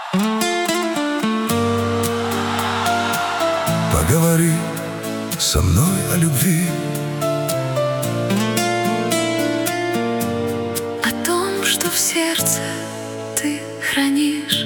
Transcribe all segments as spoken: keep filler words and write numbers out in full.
Поговори со мной о любви, о том, что в сердце ты хранишь.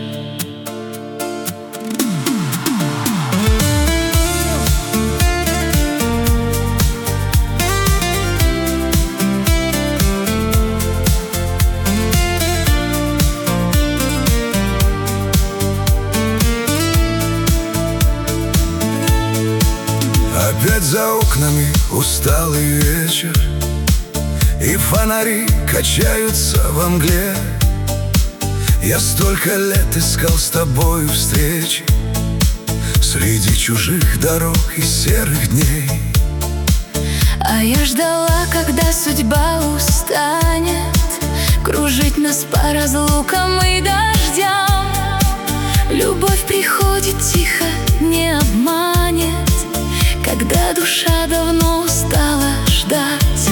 Опять за окнами усталый вечер, и фонари качаются во мгле. Я столько лет искал с тобою встречи среди чужих дорог и серых дней. А я ждала, когда судьба устанет кружить нас по разлукам и дождям. Любовь приходит тихо, не обманет, когда душа давно устала ждать.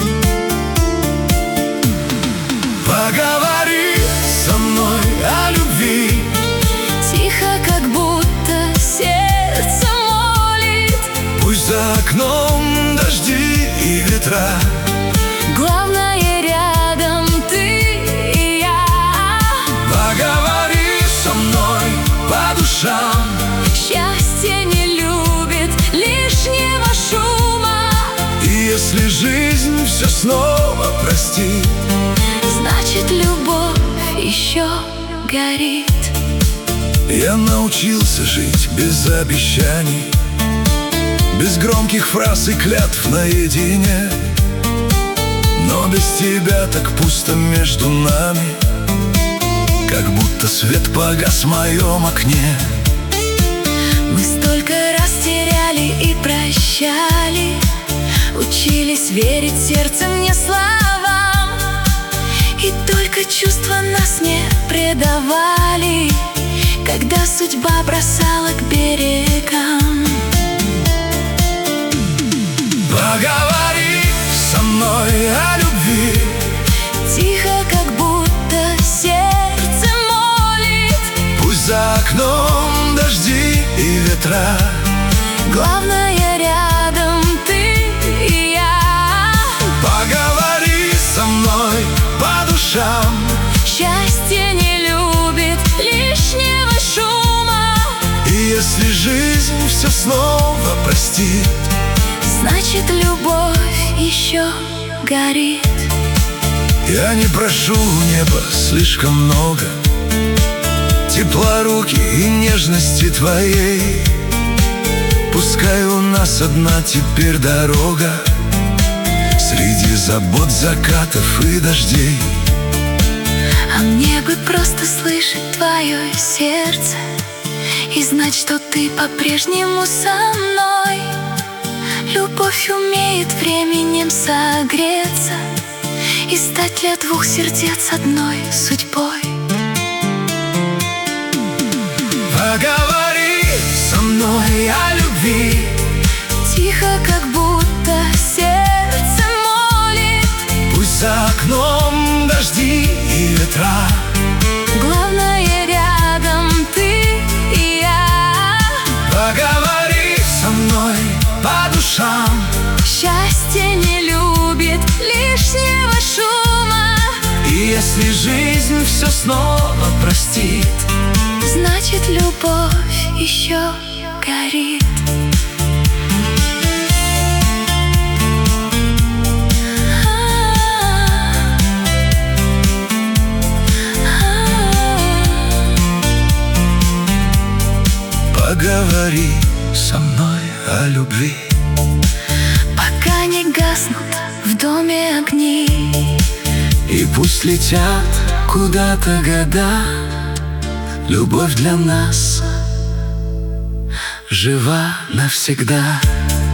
Поговори со мной о любви, тихо, как будто сердце молит. пусть за окном дожди и ветра, главное, рядом ты и я. Поговори со мной по душам, счастье не любит лишнего шума. И если жизнь все снова простит, значит, любовь еще горит. Я научился жить без обещаний, без громких фраз и клятв наедине. Но без тебя так пусто между нами, как будто свет погас в моем окне. Мы столько раз теряли и прощали, учились верить сердцем, не словам. И только чувства нас не предавали, когда судьба бросала к берегам. Поговори со мной о любви, тихо, как будто сердце молит. пусть за окном дожди и ветра, главное, рядом ты и я. Поговори со мной по душам, счастье не любит лишнего шума. и если жизнь все снова простит, значит, любовь еще горит. я не прошу у неба слишком много, тепла руки и нежности твоей. Пускай у нас одна теперь дорога среди забот, закатов и дождей. А мне бы просто слышать твое сердце и знать, что ты по-прежнему со мной. Любовь умеет временем согреться и стать для двух сердец одной судьбой. Поговори со мной о любви, тихо, как будто сердце молит. пусть за окном дожди и ветра, главное, рядом ты и я. Поговори со мной по душам, счастье не любит лишнего шума. и если жизнь все снова простит, значит, любовь еще горит. Поговори со мной о любви, пока не гаснут в доме огни, и пусть летят куда-то года, любовь для нас жива навсегда.